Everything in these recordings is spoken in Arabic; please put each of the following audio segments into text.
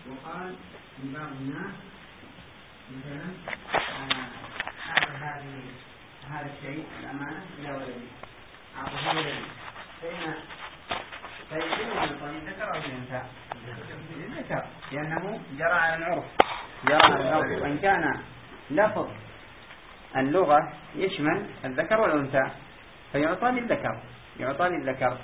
وقال لبعض الناس مثلا أعطى هذا الشيء الأمانة إلى ولدي، أعطاه ولدي، فيجب أن يكون الذكر أو الأنثى؟ الذكر، لأنه جرى على العرف، وإن كان لفظ اللغة يشمل الذكر والأنثى فيعطى للذكر.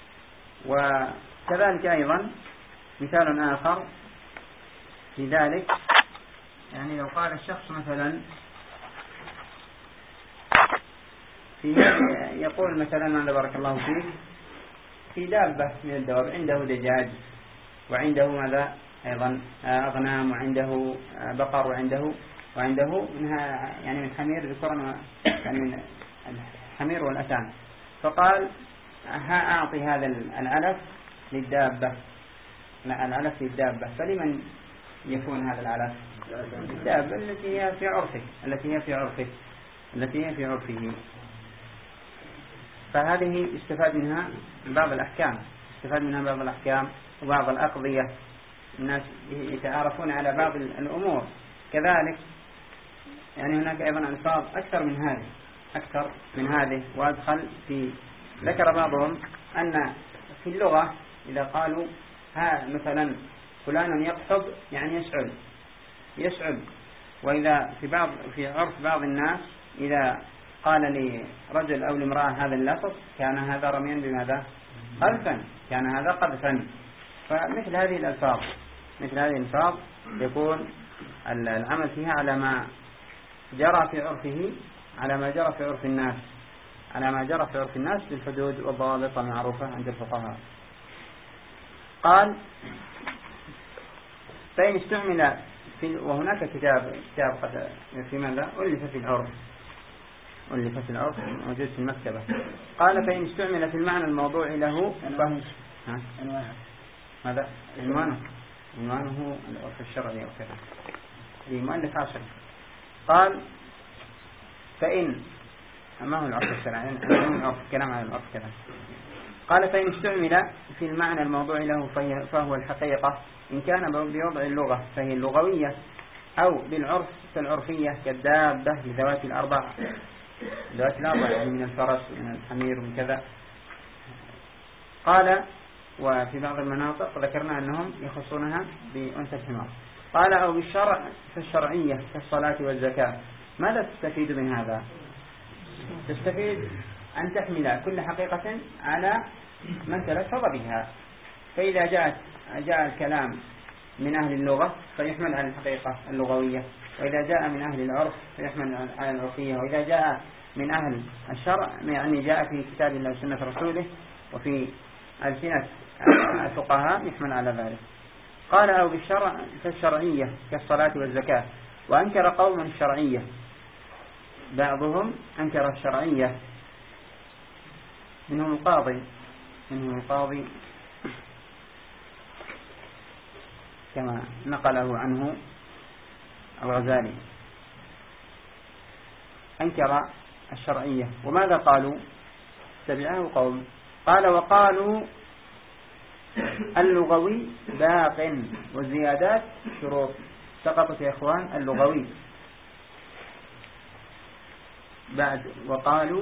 وكذلك أيضا مثال آخر في ذلك، يعني لو قال الشخص مثلا يقول مثلا ماذا بارك الله فيك في دابة من الدواب، عنده دجاج وعنده ماذا أيضا أغنام وعنده بقر وعنده منها يعني من حمير ذكر يعني من الحمير والأتان، فقال أعطي هذا العلف للدابة، فلمن يكون هذا العلف؟ الدابة التي هي في عرفه. فهذه استفاد منها بعض الأحكام وبعض الأقضية، الناس يتعارفون على بعض الأمور. كذلك يعني هناك أيضا ألفاظ أكثر من هذه وأدخل في ذكر بعضهم أن في اللغة إذا قالوا مثلا فلان يقحب يعني يسعد، وإذا في عرف بعض الناس إذا قال لرجل أو لامرأة هذا اللفظ كان هذا رميا بماذا؟ قذفا، كان هذا قذفا. فمثل هذه الألفاظ يكون العمل فيها على ما جرى في عرفه، على ما جرى في عرف الناس بالحدود والضوابط المعروفة عند الفقهاء. قال فإن استعمل وهناك كتاب قد في ماذا ألف في العرف موجود في المكتبة. قال فإن استعمل في المعنى الموضوع له ماذا عنوانه العرف الشرعي أو كذا لمؤلف عشر. قال فإن ما هو العرف الشرعي، كلام عن العرف كذا. قال فإن استعمل في المعنى الموضوع له فهو الحقيقة، إن كان بوضع اللغة فهي اللغوية، أو بالعرف فالعرفية كالدابة لذوات الأربع يعني من الفرس ومن الحمير ومن كذا. قال وفي بعض المناطق ذكرنا أنهم يخصونها بأنثى الحمار. قال أو بالشرع فالشرعية كالصلاة والزكاة. ماذا تستفيد من هذا؟ تستفيد أن تحمل كل حقيقة على من تلفظ بها، فإذا جاء الكلام من أهل اللغة فيحمل على الحقيقة اللغوية، وإذا جاء من أهل العرف فيحمل على العرفية، وإذا جاء من أهل الشرع يعني جاء في كتاب الله وسنة رسوله وفي ألسنة الفقهاء يحمل على ذلك. قال أو بالشرع فالشرعية كالصلاة والزكاة. وأنكر قوم الشرعية، بعضهم أنكر الشرعية، منهم القاضي كما نقله عنه الغزالي، أنكر الشرعية. وماذا قالوا؟ تبعه قوم. قال وقالوا اللغوي باق والزيادات شروط. سقطت يا إخوان اللغوي بعد، وقالوا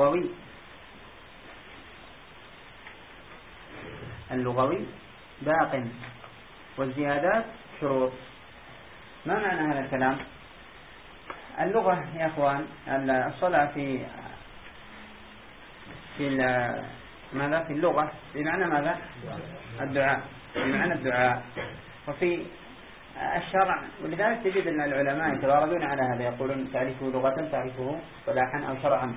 اللغوي باق والزيادات شروط. ما معنى هذا الكلام؟ اللغة يا أخوان الصلاة في اللغة بمعنى ماذا؟ الدعاء. وفي الشرع، ولذلك تجد أن العلماء يتواردون على هذا، يقولون تعرفه لغة تعرفه صلاحا أو شرعا.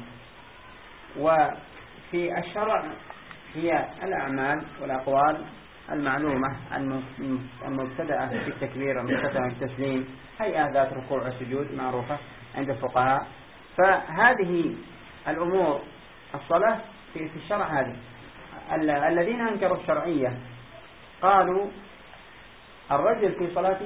وفي الشرع هي الأعمال والأقوال المعلومة المبتدأة في التكبير والمبتدأة في التسليم، هيئة ذات ركوع وسجود معروفة عند الفقهاء. فهذه الأمور الصلاة في الشرع هذه. الذين أنكروا الشرعية قالوا الرجل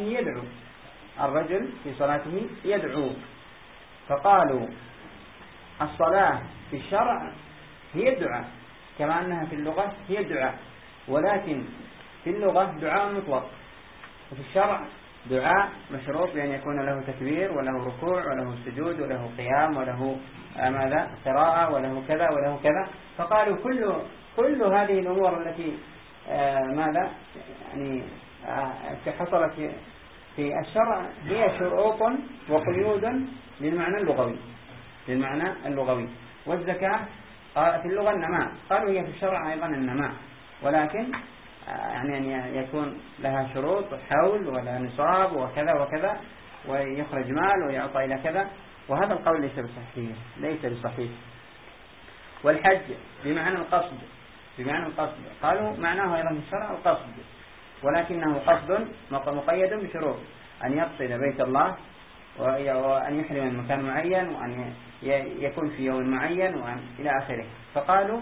في صلاته يدعو، فقالوا الصلاة في الشرع هي الدعاء كما أنها في اللغة هي الدعاء، ولكن في اللغة دعاء مطلق، وفي الشرع دعاء مشروط بأن يكون له تكبير وله ركوع وله سجود وله قيام وله ماذا قراءة وله كذا وله كذا. فقالوا كل هذه الأمور التي ماذا يعني حصلت في الشرع هي شروط وقيود للمعنى اللغوي. والزكاة في اللغة النماء، قالوا هي في الشرع أيضا النماء، ولكن يعني أن يكون لها شروط حول ولا نصاب وكذا وكذا ويخرج مال ويعطى إلى كذا، وهذا القول ليس بصحيح. والحج بمعنى القصد قالوا معناه أيضا في الشرع القصد، ولكنه قصد مقيد بشروط، أن يقصد بيت الله وأن يحرم من مكان معين وأن يكون في يوم معين وأن إلى آخره. فقالوا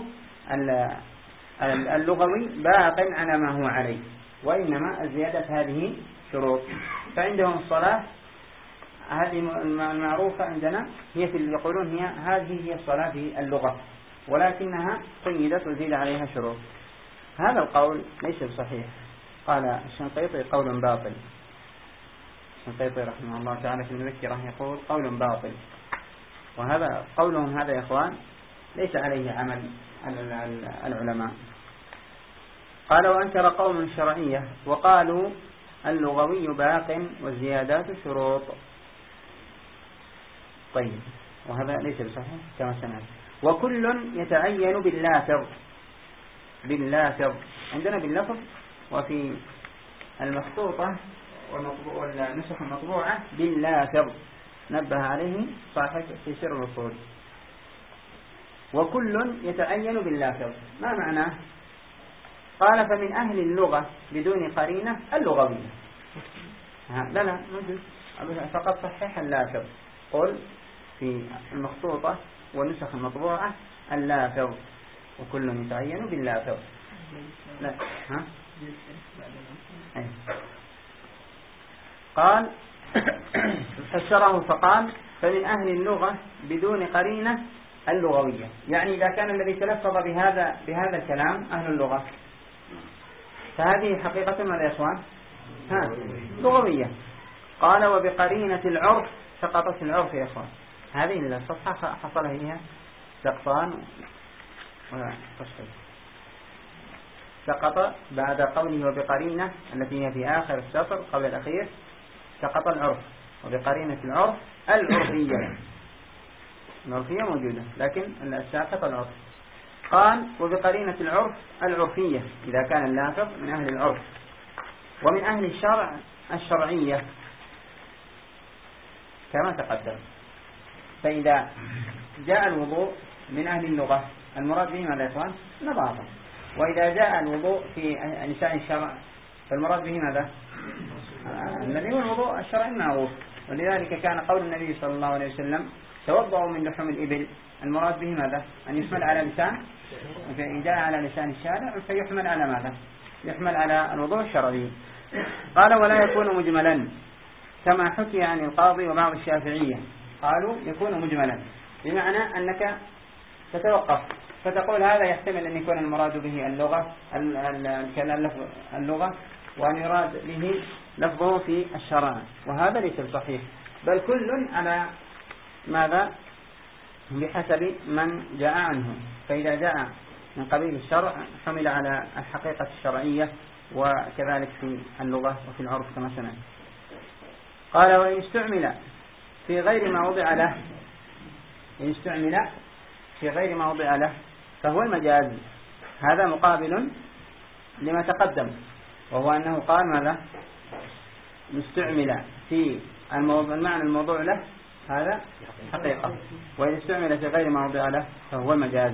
اللغوي باق على ما هو عليه، وإنما الزيادة هذه شروط. فعندهم الصلاة هذه المعروفة عندنا يقولون هذه هي الصلاة في اللغة، ولكنها قيدت وزيد عليها شروط. هذا القول ليس بصحيح. قال الشنقيطي قول باطل. الشنقيطي رحمه الله تعالى في المذكرة يقول قول باطل، وهذا قولهم هذا يا إخوان ليس عليه عمل العلماء. قال وأنكر قوم الشرعية وقالوا اللغوي باق والزيادات شروط. طيب، وهذا ليس بصحيح كما سمعت. وكل يتعين باللافظ عندنا باللفظ، وفي المخطوطة والنسخ المطبوعة باللافظ، نبه عليه صاحب في سر الوصول. وكل يتعين باللافظ ما معناه؟ قال فمن أهل اللغة بدون قرينة اللغوية. لا موجود، فقط صحيح اللافظ. قل في المخطوطة والنسخ المطبوعة اللافظ، وكل يتعين باللافظ. لا قال فسره فقال فمن أهل اللغة بدون قرينة اللغوية، يعني إذا كان الذي تلفظ بهذا الكلام أهل اللغة، فهذه حقيقة ماذا يا إخوان؟ لغوية. قال وبقرينة العرف سقطت العرف يا إخوان. هذه الصفحة حصل فيها سقطان وتصحيح. سقط بعد قوله وبقرينة التي هي في آخر السطر قبل الأخير، سقط العرف. وبقرينة العرف العرفية موجودة، لكن ساقط العرف. قال وبقرينة العرف العرفية إذا كان اللافظ من أهل العرف. ومن أهل الشرع الشرعية كما تقدم. فإذا جاء الوضوء من أهل اللغة المراد به ماذا يا إخوان؟ نظافة. وإذا جاء الوضوء في لسان الشرع فالمراد به ماذا؟ الذي هو الوضوء الشرعي المعروف. ولذلك كان قول النبي صلى الله عليه وسلم توضأوا من لحوم الإبل، المراد به ماذا؟ أن يحمل على لسان، فإن جاء على لسان الشارع فيحمل على ماذا؟ يحمل على الوضوء الشرعي. قال ولا يكون مجملا كما حكي عن القاضي وبعض الشافعية. قالوا يكون مجملا بمعنى أنك تتوقف فتقول هذا يحتمل أن يكون المراد به اللغة وأن يراد به لفظه في الشرع، وهذا ليس صحيح، بل كل على ماذا؟ بحسب من جاء عنه. فإذا جاء من قبيل الشرع حمل على الحقيقة الشرعية، وكذلك في اللغة وفي العرف كما سمعت. قال وإن استعمل في غير ما وضع له، إن استعمل في غير ما وضع له فهو المجاز. هذا مقابل لما تقدم، وهو أنه قال ماذا؟ مستعمل في المعنى الموضوع له هذا حقيقة، وإن استعمل في غير ما وضع له فهو المجاز.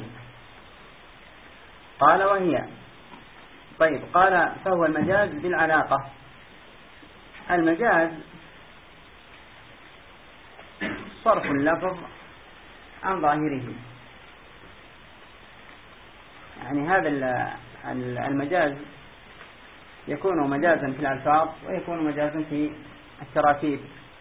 قال وهي طيب، قال فهو المجاز بالعلاقة. المجاز صرف اللفظ عن ظاهره، يعني هذا المجاز يكون مجازا في الألفاظ ويكون مجازا في التراكيب.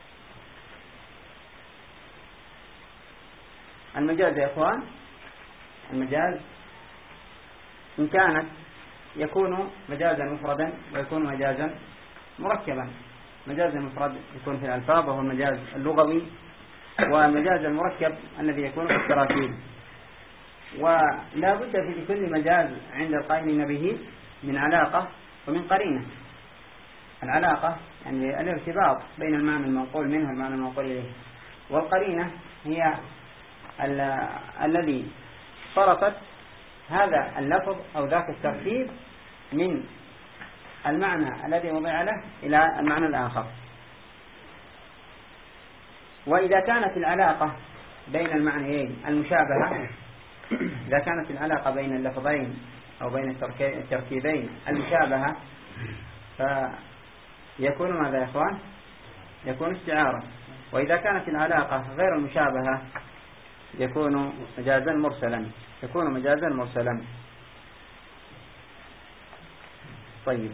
المجاز يا إخوان، المجاز إن كانت يكون مجازا مفردا ويكون مجازا مركبا. مجاز المفرد يكون في الألفاظ وهو المجاز اللغوي، والمجاز المركب الذي يكون في التراكيب. ولا بد في كل مجاز عند القائلين به من علاقة ومن قرينة. العلاقة يعني الارتباط بين المعنى المنقول منه والمعنى المنقول إليه، والقرينة هي الذي صرفت هذا اللفظ أو ذاك التركيب من المعنى الذي وضع له إلى المعنى الآخر. وإذا كانت العلاقة بين المعنيين المشابهة، إذا كانت العلاقة بين اللفظين أو بين التركيبين المشابهة، فيكون ماذا يا إخوان؟ يكون استعارة. وإذا كانت العلاقة غير المشابهة يكون مجازا مرسلا، يكون مجازا مرسلا. طيب،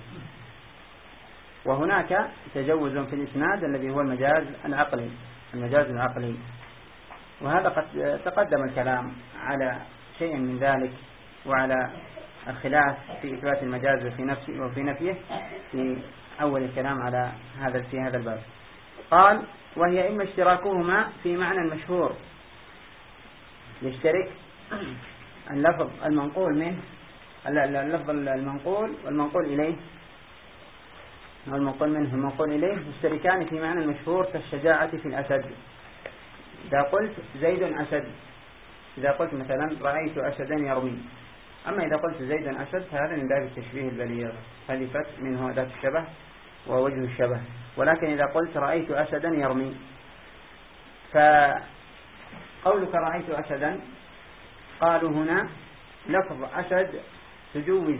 وهناك تجوز في الإسناد الذي هو المجاز العقلي، المجاز العقلي، وهذا قد تقدم الكلام على شيء من ذلك، وعلى الخلاف في إثبات المجاز وفي نفيه في أول الكلام على في هذا الباب. قال: وهي إما اشتراكهما في معنى مشهور، يشترك اللفظ المنقول منه، اللفظ المنقول والمنقول إليه، والمنقول منه والمنقول إليه يشتركان في معنى مشهور كالشجاعة في الأسد. إذا قلت زيد أسد، إذا قلت مثلا رأيت أسدا يرمي. أما إذا قلت زيد أسد فهذا من باب التشبيه البليغ، خلفت منه ذات الشبه ووجه الشبه. ولكن إذا قلت رأيت أسدا يرمي، فقولك رأيت أسدا، قالوا هنا لفظ أسد تجوز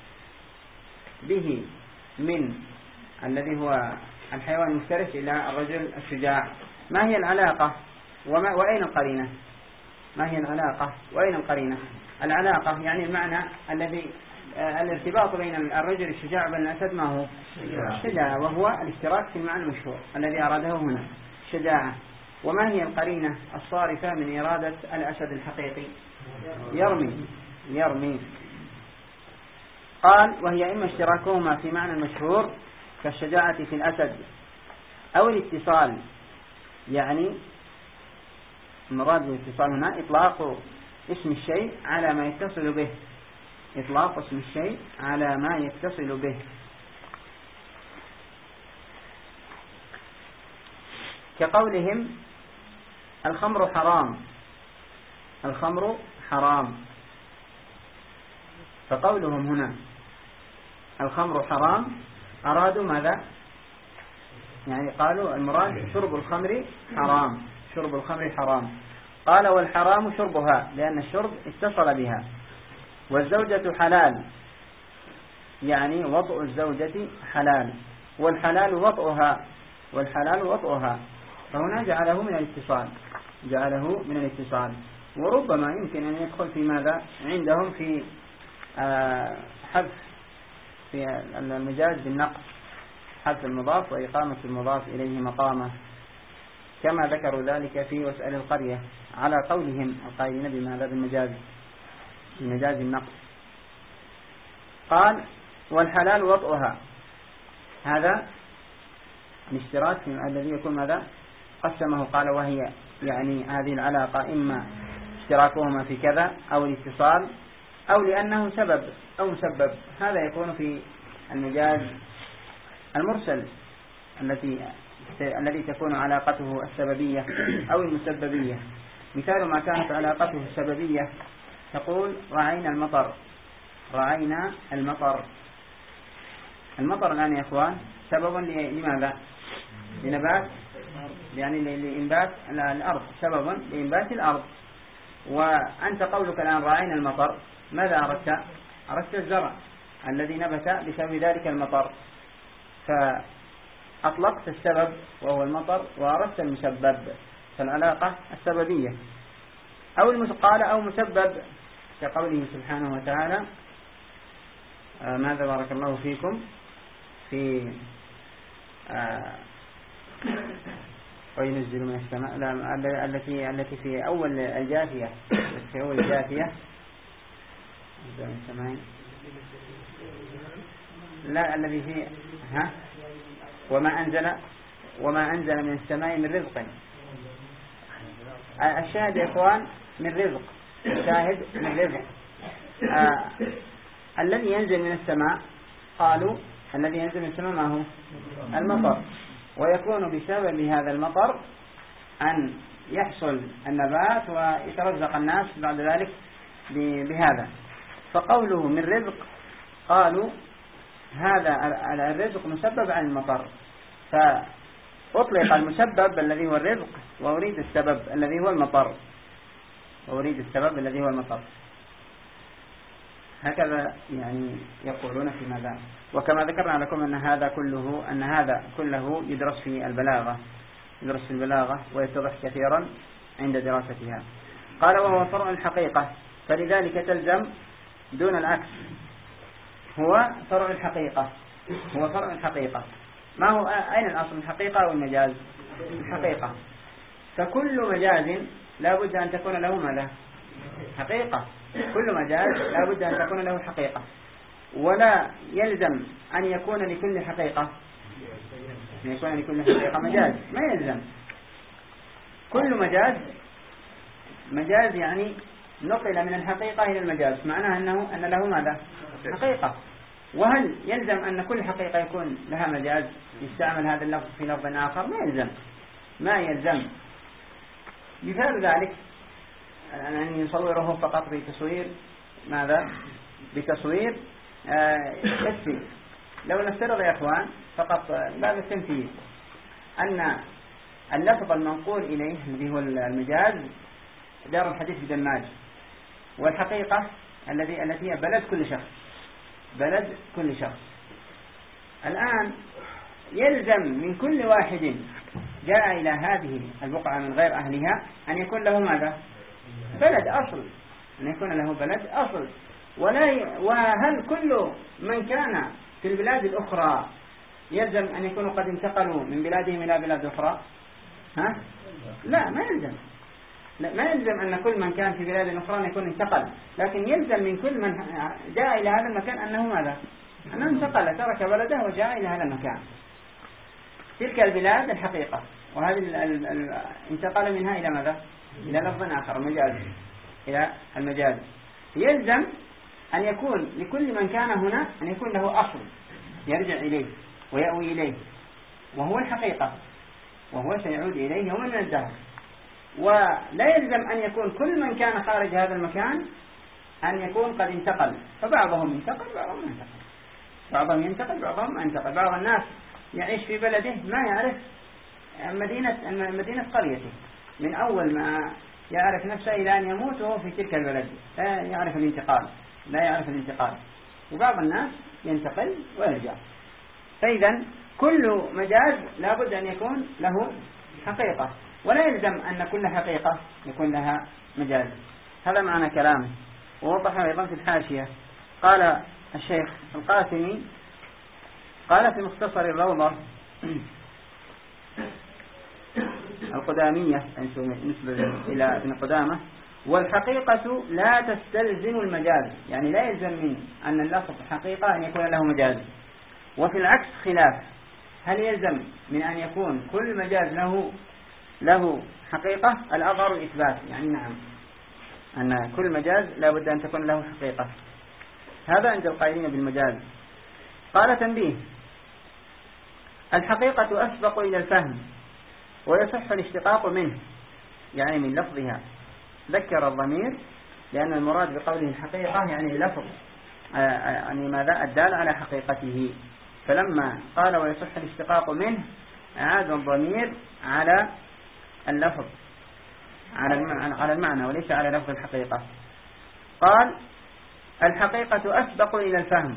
به من الذي هو الحيوان المفترس إلى الرجل الشجاع. ما هي العلاقة وأين القرينة؟ ما هي العلاقة وأين القرينة؟ العلاقة يعني المعنى الذي الارتباط بين الرجل الشجاع وبين الأسد ما هو؟ الشجاعة، وهو الاشتراك في المعنى المشهور الذي أراده هنا، شجاعة. وما هي القرينة الصارفة من إرادة الأسد الحقيقي؟ يرمي. قال: وهي إما اشتراكهما في معنى مشهور كالشجاعة في الأسد، أو الاتصال، يعني المراد بالاتصال هنا إطلاق اسم الشيء على ما يتصل به، إطلاق اسم الشيء على ما يتصل به. كقولهم الخمر حرام، الخمر حرام. فقولهم هنا الخمر حرام أرادوا ماذا؟ يعني قالوا المراد شرب الخمر حرام، شرب الخمر حرام. قال: والحرام شربها، لأن الشرب اتصل بها. والزوجة حلال، يعني وطء الزوجة حلال. والحلال وطئها، والحلال وطئها. فهنا جعله من الاتصال. وربما يمكن أن يدخل في ماذا عندهم في حذف في المجاز بالنقص، حذف المضاف وإقامة المضاف إليه مقامه، كما ذكروا ذلك في واسأل القرية على قولهم القائلين بماذا؟ بمجاز النقص. قال: والحلال وطئها، هذا الاشتراك في الذي يكون ماذا؟ قسمه. قال: وهي يعني هذه العلاقة إما اشتراكهما في كذا أو الاتصال أو لأنه سبب أو مسبب. هذا يكون في المجاز المرسل الذي تكون علاقته السببية أو المسببية. مثال ما كانت علاقته السببية تقول رأينا المطر، رأينا المطر. المطر الآن يا أخوان سببا لماذا؟ لنبات، يعني لإنبات الأرض، سببا لإنبات الأرض. وأنت قولك الآن رأينا المطر، ماذا أردت؟ أردت الزرع الذي نبت بسبب ذلك المطر، فأطلقت السبب وهو المطر وأردت المسبب، فالعلاقة السببية. أو المسقال أو مسبب، كقوله سبحانه وتعالى ماذا بارك الله فيكم في وينزل من السماء، التي في أول الجاثية، في أول الجاثية لا الذي في وما أنزل من السماء من رزق. الشاهد يا إخوان من رزق، الشاهد من رزق. الذي ينزل من السماء، قالوا الذي ينزل من السماء ما هو؟ المطر، ويكون بسبب هذا المطر أن يحصل النبات ويترزق الناس بعد ذلك بهذا. فقوله من رزق، قالوا هذا الرزق مسبب عن المطر، فأطلق المسبب الذي هو الرزق وأريد السبب الذي هو المطر. هكذا يعني يقولون في ماذا. وكما ذكرنا لكم أن هذا كله يدرس في البلاغة ويتضح كثيرا عند دراستها. قال وهو فرع الحقيقة، فلذلك تلزم دون العكس. هو فرع الحقيقة. ما هو أين الأصل، الحقيقة أو المجاز؟ الحقيقة. فكل مجاز لا بد أن تكون له ماذا؟ حقيقة. كل مجاز لا بد أن تكون له حقيقة، ولا يلزم أن يكون لكل حقيقة مجاز. ما يلزم. كل مجاز يعني نقل من الحقيقة إلى المجاز، معناه أن له ماذا؟ حقيقة. وهل يلزم أن كل حقيقة يكون لها مجاز يستعمل هذا اللفظ في لفظ آخر؟ ما يلزم. مثال ذلك أن يصوره فقط بتصوير ماذا؟ بتصوير حسي. لو نفترض يا إخوان فقط باب التمثيل أن اللفظ المنقول إليه الذي هو المجاز دار الحديث بدماج، والحقيقة التي هي بلد كل شخص. الآن يلزم من كل واحد جاء إلى هذه البقعة من غير أهلها أن يكون له ماذا؟ بلد أصل. وهل كل من كان في البلاد الأخرى يلزم أن يكونوا قد انتقلوا من بلادهم إلى بلاد أخرى؟ لا، ما يلزم أن كل من كان في بلاد أخرى أن يكون انتقل، لكن يلزم من كل من جاء إلى هذا المكان أنه ماذا؟ أنه انتقل، ترك بلده وجاء إلى هذا المكان. تلك البلاد الحقيقة، وهذه انتقل منها إلى ماذا؟ إلى لفظ آخر، إلى المجاز. يلزم أن يكون لكل من كان هنا أن يكون له أصل يرجع إليه ويأوي إليه، وهو الحقيقة، وهو سيعود إليه يوما من الدهر. ولا يلزم أن يكون كل من كان خارج هذا المكان أن يكون قد انتقل، فبعضهم ينتقل بعضهم ينتقل. بعض الناس يعيش في بلده ما يعرف مدينة قريته من أول ما يعرف نفسه إلى أن يموت وهو في تلك البلد، لا يعرف الانتقال. وبعض الناس ينتقل ويرجع. فإذا كل مجاز لا بد أن يكون له حقيقة، ولا يلزم أن كل حقيقة يكون لها مجاز. هذا معنى كلامه. ووضح أيضا في الحاشية، قال الشيخ القاسمي قال في مختصر الروضة القدامية نسبة إلى ابن قدامة: والحقيقة لا تستلزم المجاز، يعني لا يلزم من أن اللفظ حقيقة أن يكون له مجاز. وفي العكس خلاف، هل يلزم من أن يكون كل مجاز له حقيقة؟ الأظهر الإثبات، يعني نعم، أن كل مجاز لا بد أن تكون له حقيقة. هذا عند القائلين بالمجاز. قال تنبيه: الحقيقة أسبق إلى الفهم ويصح الاشتقاق منه، يعني من لفظها. ذكر الضمير لأن المراد بقوله الحقيقة يعني لفظ، يعني ماذا؟ الدال على حقيقته. فلما قال ويصح الاشتقاق منه أعاد الضمير على اللفظ، على المعنى وليس على لفظ الحقيقة. قال الحقيقة أسبق إلى الفهم.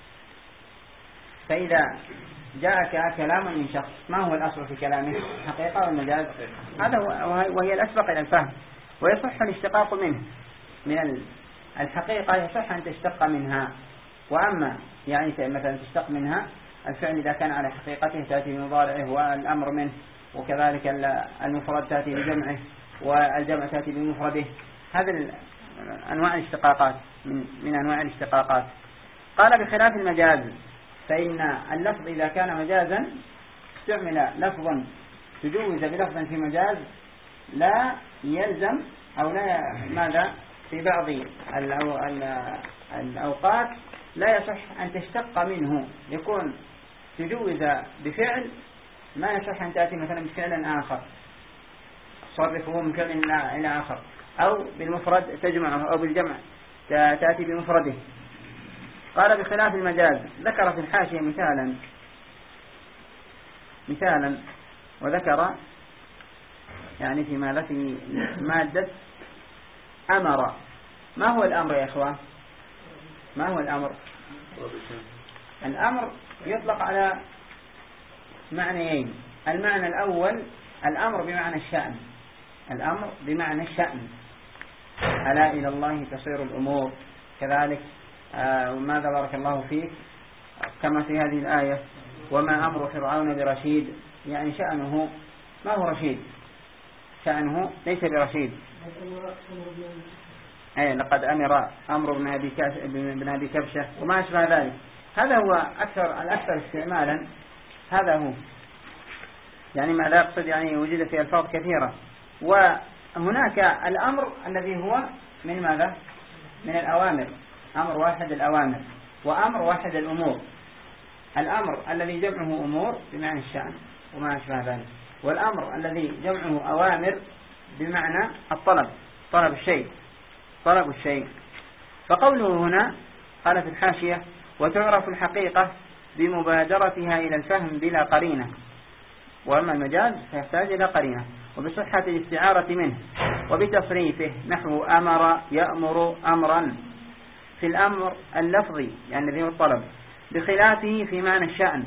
فإذا جاءك كلام من شخص، ما هو الأصل في كلامه؟ حقيقة والمجاز؟ هذا وهي الأسبق إلى الفهم. ويصح الاشتقاق منه، من الحقيقة يصح أن تشتق منها. وأما يعني مثلا تشتق منها الفعل إذا كان على حقيقته تأتي بمضارعه والأمر منه، وكذلك المفرد تأتي بجمعه والجمع تأتي بمفرده. هذا أنواع الاشتقاقات من أنواع الاشتقاقات. قال بخلاف المجاز، فإن اللفظ إذا كان مجازا استعمل لفظا تجوز بلفظ في مجاز لا يلزم أو لا ماذا في بعض الأوقات لا يصح أن تشتق منه، يكون تجوز بفعل ما يصح أن تأتي مثلا بفعل آخر صرفه من فعل إلى آخر، أو بالمفرد تجمعه، أو بالجمع تأتي بمفرده. قال بخلاف المجاز. ذكر في الحاشية مثالا وذكر يعني في مادة أمر. ما هو الأمر يا إخوان؟ ما هو الأمر؟ الأمر يطلق على معنيين. المعنى الأول الأمر بمعنى الشأن، الأمر بمعنى الشأن، ألا إلى الله تصير الأمور. كذلك وماذا بارك الله فيك كما في هذه الآية وما أمر فرعون برشيد، يعني شأنه ما هو رشيد، شأنه ليس برشيد. أي لقد أمر بن أبي كبشة وما أشبه ذلك. هذا هو الأكثر استعمالا، هذا هو يعني ما لا يقصد يعني وجد في ألفاظ كثيرة. وهناك الأمر الذي هو من ماذا؟ من الأوامر، أمر واحد الأوامر وأمر واحد الأمور. الأمر الذي جمعه أمور بمعنى الشأن وما أشبه ذلك، والأمر الذي جمعه أوامر بمعنى الطلب، طلب الشيء. فقوله هنا قال في الحاشية وتعرف الحقيقة بمبادرتها إلى الفهم بلا قرينة، وأما المجاز فيحتاج إلى قرينة، وبصحة الاستعارة منه وبتصريفه نحو أمر يأمر أمرا في الأمر اللفظي يعني الذي هو الطلب، بخلافه في معنى الشأن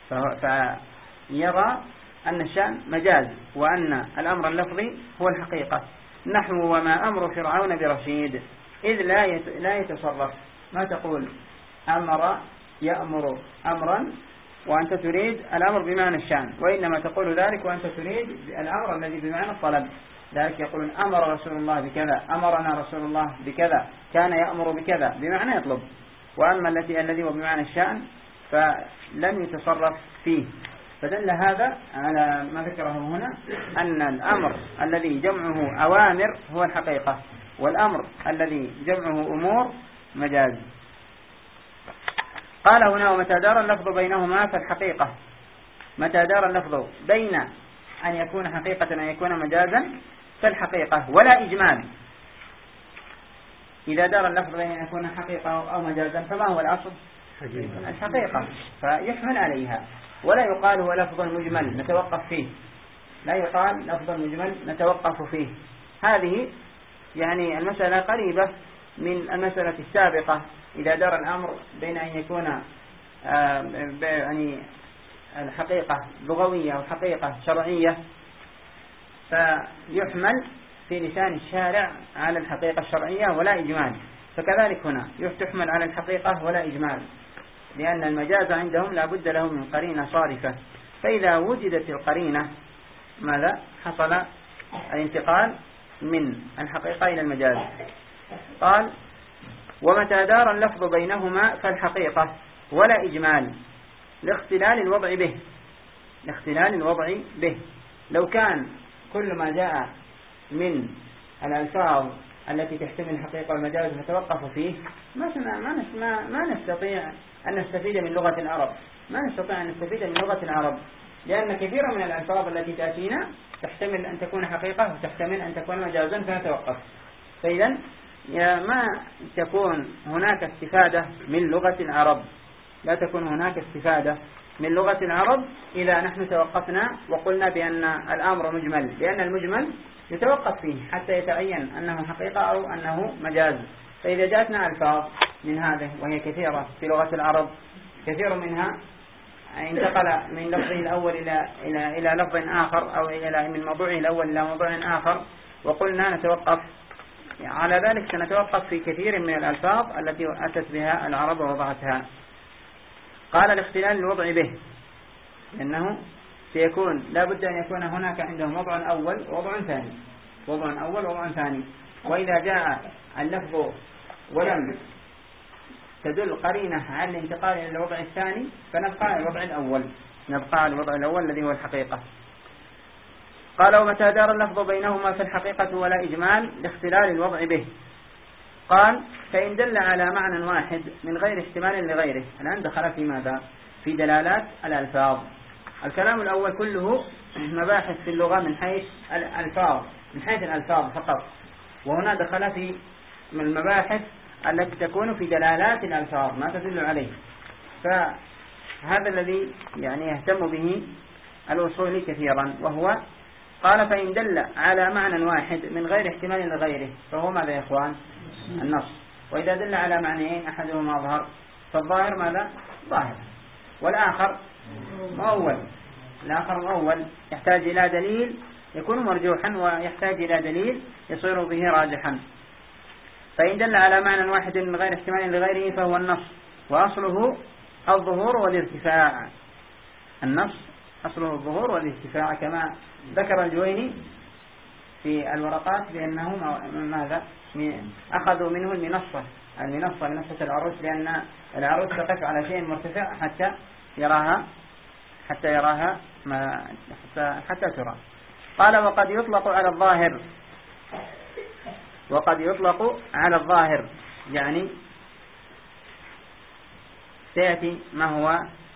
فيرى أن الشأن مجاز وأن الأمر اللفظي هو الحقيقة، نحو وما أمر فرعون برشيد، إذ لا يتصرف. ما تقول أمر يأمر أمرا وأنت تريد الأمر بمعنى الشأن، وإنما تقول ذلك وأنت تريد الأمر الذي بمعنى الطلب. ذلك يقولون أمر رسول الله بكذا، أمرنا رسول الله بكذا، كان يأمر بكذا بمعنى يطلب. وأما الذي هو بمعنى الشأن فلم يتصرف فيه. فدل هذا على ما ذكره هنا أن الأمر الذي جمعه أوامر هو الحقيقة، والأمر الذي جمعه أمور مجاز. قال هنا ومتى دار اللفظ بينهما فالحقيقة. متى دار اللفظ بين أن يكون حقيقة وأن يكون مجازا فالحقيقة ولا إجمال. إذا دار اللفظ بين أن يكون حقيقة أو مجازا فما هو الأصل؟ الحقيقة، فيحمل عليها. ولا يقال هو لفظ مجمل نتوقف فيه، لا يقال لفظ مجمل نتوقف فيه. هذه يعني المسألة قريبة من المسألة السابقة. إذا دار الأمر بين أن يكون يعني الحقيقة لغوية أو حقيقة شرعية فيحمل في لسان الشارع على الحقيقة الشرعية ولا إجمال، فكذلك هنا تحمل على الحقيقة ولا إجمال، لأن المجاز عندهم لا بد له من قرينة صارفة. فإذا وجدت القرينة ماذا حصل؟ الانتقال من الحقيقة إلى المجاز. قال ومتى دار اللفظ بينهما فالحقيقة ولا إجمال لاختلال الوضع به. لو كان كل ما جاء من الألفاظ التي تحتمل الحقيقة والمجاز نتوقف فيه ما نستطيع أن نستفيد من لغة العرب، لأن كثيرا من الألفاظ التي تأتينا تحتمل أن تكون حقيقة وتحتمل أن تكون مجازا فنتوقف. فإذا ما تكون هناك استفادة من لغة العرب، لا تكون هناك استفادة من لغة العرب إذا نحن توقفنا وقلنا بأن الأمر مجمل، لأن المجمل يتوقف فيه حتى يتعين أنه حقيقة أو أنه مجاز. فإذا جاءتنا ألفاظ من هذه وهي كثيرة في لغة العرب، كثير منها انتقل من لفظه الأول إلى لفظ آخر، أو من موضوعه الأول إلى موضوع آخر، وقلنا نتوقف على ذلك، سنتوقف في كثير من الألفاظ التي أتت بها العرب ووضعتها. قال لاختلال الوضع به، لأنه سيكون لا بد أن يكون هناك عندهم وضع أول ووضع ثاني، وإذا جاء اللفظ ولم تدل قرينة على الانتقال إلى الوضع الثاني فنبقى على الوضع الأول نبقى على الوضع الأول الذي هو الحقيقة. قال ومتى دار اللفظ بينهما في الحقيقة ولا إجمال لاختلال الوضع به. قال فإن دل على معنى واحد من غير احتمال لغيره. الآن دخل في ماذا؟ في دلالات الألفاظ. الكلام الأول كله مباحث في اللغة من حيث الألفاظ، من حيث الألفاظ فقط، وهنا دخل في المباحث التي تكون في دلالات الألفاظ ما تدل عليه. فهذا الذي يعني يهتم به الأصولي كثيرا، وهو قال فإن دل على معنى واحد من غير احتمال لغيره فهو ماذا يا إخوان؟ النص. وإذا دل على معنيين أحدهما أظهر فالظاهر ماذا؟ ظاهر، والآخر مؤول. الآخر مؤول يحتاج إلى دليل يكون مرجوحا، ويحتاج إلى دليل يصير به راجحا. فإن دل على معنى واحد من غير احتمال لغيره فهو النص، وأصله الظهور والارتفاع. النص أصله الظهور والارتفاع، كما ذكر الجويني في الورقات بأنه ماذا؟ أخذوا منه المنصة منصة العروس، لأن العروس تقف على شيء مرتفع حتى يراها حتى ترى. قال وقد يطلق على الظاهر، يعني سيأتي ما هو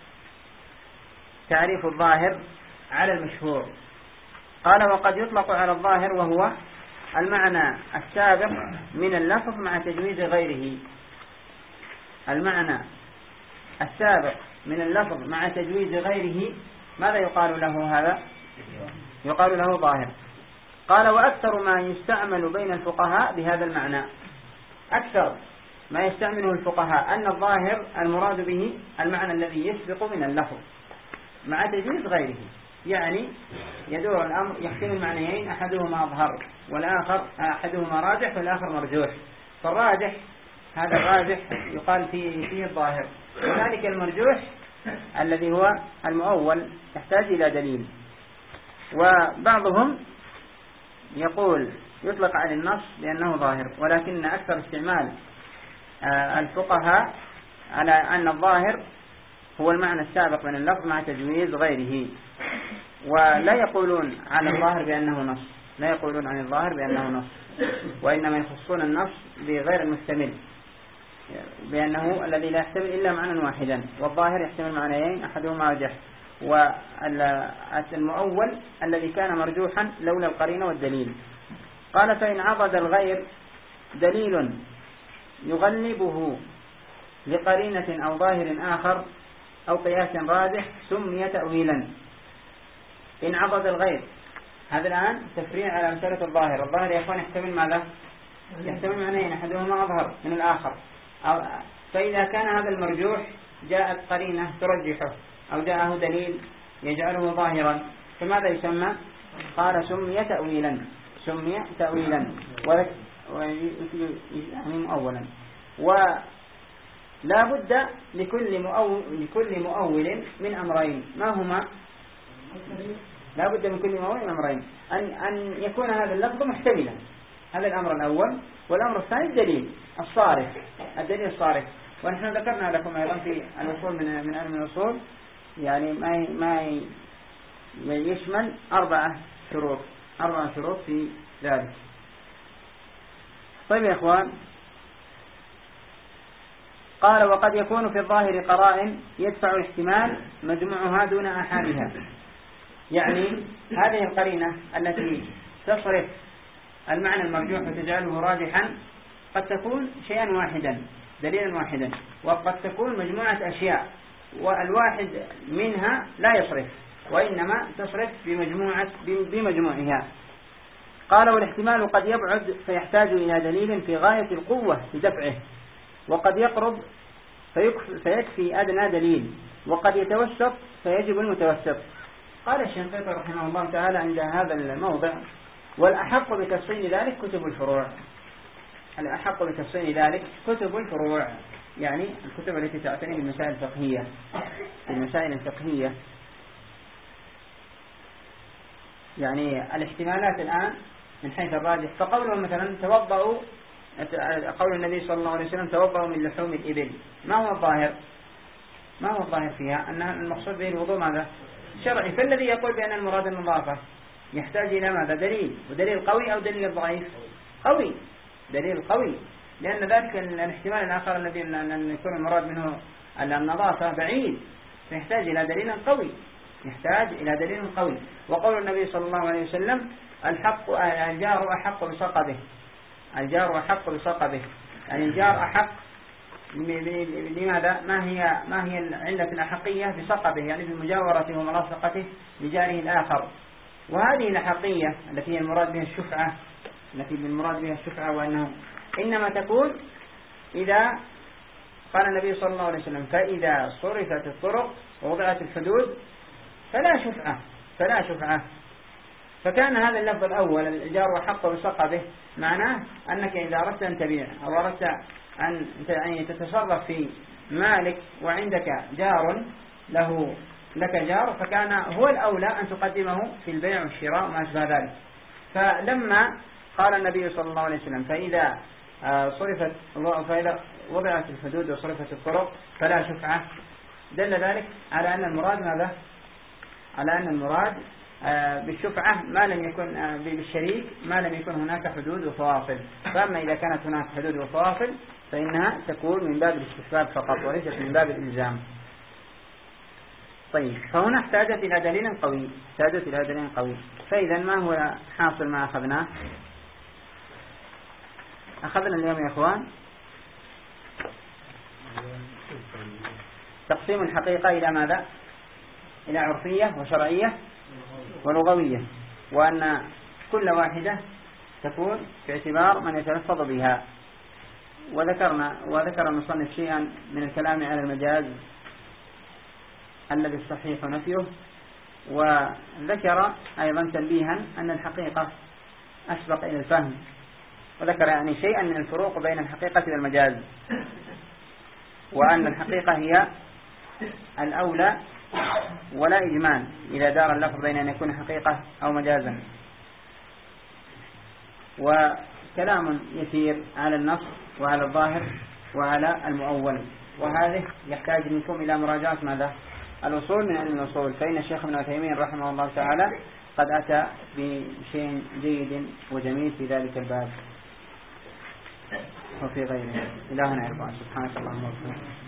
تعريف الظاهر على المشهور. قال وقد يطلق على الظاهر وهو المعنى السابق من اللفظ مع تجويز غيره. المعنى السابق من اللفظ مع تجويز غيره ماذا يقال له؟ هذا يقال له ظاهر. قال وأكثر ما يستعمل بين الفقهاء بهذا المعنى، أكثر ما يستعمله الفقهاء أن الظاهر المراد به المعنى الذي يسبق من اللفظ مع تجويز غيره، يعني يدور الأمر يحتمل معنيين أحدهما أظهر والآخر أحدهما راجح والآخر مرجوح. فالراجح هذا الراجح يقال فيه الظاهر، وذلك المرجوح الذي هو المؤول يحتاج إلى دليل. وبعضهم يقول يطلق على النص لأنه ظاهر، ولكن أكثر استعمال الفقهاء على أن الظاهر هو المعنى السابق من اللفظ مع تجويز غيره، ولا يقولون عن الظاهر بأنه نص، لا يقولون عن الظاهر بأنه نص، وإنما يخصون النص بغير المحتمل، بأنه الذي لا يحتمل إلا معنى واحدا، والظاهر يحتمل معنيين أحدهما أرجح، والمؤول الذي كان مرجوحا لولا القرينة والدليل. قال فإن عضد الغير دليل يغلبه لقرينة أو ظاهر آخر أو قياس راجح سمي تأويلا. إن عضد الغير، هذا الآن تفريع على مسألة الظاهر. الظاهر يا أخوان يحتمل ماذا؟ يحتمل معنيين أحدهما أظهر من الآخر، فإذا كان هذا المرجوح جاءت قرينة ترجحه أو جاءه دليل يجعله ظاهرا فماذا يسمى؟ قال سمي تأويلا يعني مؤولا. ولا بد لكل مؤول من أمرين. ما هما؟ لا بد من كل مؤول من أمرين، أن يكون هذا اللفظ محتملا، هذا الأمر الأول. والأمر الثاني الدليل الصارف. ونحن ذكرنا لكم أيضا في الوصول من علم الوصول يعني ما يشمل 4 شروط في ذلك. طيب يا إخوان، قال وقد يكون في الظاهر قرائن يدفع الاحتمال مجموعها دون أحادها. يعني هذه القرينة التي تصرف المعنى المرجوح وتجعله راجحا قد تكون شيئا واحدا، دليلا واحدا، وقد تكون مجموعة أشياء، والواحد منها لا يصرف وإنما تصرف بمجموعها. قال والاحتمال قد يبعد فيحتاج إلى دليل في غاية القوة لدفعه، وقد يقرب فيكفي أدنى دليل، وقد يتوسط فيجب المتوسط. قال الشنقيطي رحمه الله تعالى عند هذا الموضع والأحق بتفصيل ذلك كتب الفروع. الأحق بتفصيل ذلك كتب الفروع، يعني الكتب التي تعتني بالمسائل الفقهية. يعني الاحتمالات الآن من حيث الراجح، فقوله مثلا توضأوا، قول النبي صلى الله عليه وسلم توضأوا من لحوم الإبل، ما هو الظاهر فيها؟ أن المقصود به الوضوء ماذا؟ شرعي. فالذي يقول بأن المراد النظافة يحتاج إلى ماذا؟ دليل، ودليل قوي أو دليل ضعيف؟ قوي، دليل قوي، لأن ذلك الاحتمال الآخر الذي أن يكون المراد منه النظافة بعيد، فيحتاج إلى دليل قوي، يحتاج إلى دليل قوي. وقول النبي صلى الله عليه وسلم الجار أحق بصقبه، الجار أحق بصقبه، يعني الجار أحق. لماذا؟ ما هي العلة الأحقية بصقبه؟ يعني بمجاورته وملاصقته لجاره الآخر. وهذه الأحقية التي هي المراد بها الشفعة، وأنه إنما تكون إذا قال النبي صلى الله عليه وسلم فإذا صرفت الطرق ووضعت الحدود فلا شفعة. فكان هذا اللفظ الأول الجار وحق بصقبه معناه أنك إذا أردت أن تبيع أو أردت أن تتصرف في مالك وعندك جار لك جار، فكان هو الأولى أن تقدمه في البيع والشراء وما أشبه ذلك. فلما قال النبي صلى الله عليه وسلم فإذا وضعت الحدود وصرفت الطرق فلا شفعة، دل ذلك على أن المراد ماذا؟ على أن المراد بالشفعة ما لم يكن بالشريك ما لم يكن هناك حدود وفواصل. فأما إذا كانت هناك حدود وفواصل فإنها تكون من باب الاستحباب فقط وليست من باب الإلزام. طيب، فهنا احتاجت إلى دليل قوي. فإذا ما هو حاصل ما أخذناه؟ أخذنا اليوم يا أخوان تقسيم الحقيقة إلى ماذا؟ إلى عرفية وشرعية ولغوية، وأن كل واحدة تكون باعتبار من يتلفظ بها. وذكر المصنف شيئا من الكلام على المجاز الذي الصحيح نفيه، وذكر أيضا تنبيها أن الحقيقة أسبق إلى الفهم، وذكر يعني شيئا من الفروق بين الحقيقة والمجاز، وأن الحقيقة هي الأولى ولا إجمال إذا دار اللفظ بين أن يكون حقيقة أو مجازا. وكلام يسير على النص وعلى الظاهر وعلى المؤول، وهذه يحتاج منكم إلى مراجعة ماذا؟ الأصول من علم الأصول. فإن الشيخ ابن عثيمين رحمه الله تعالى قد أتى بشيء جيد وجميل في ذلك الباب وفي غيره. إلهنا يرضى. سبحانك اللهم وبحمدك.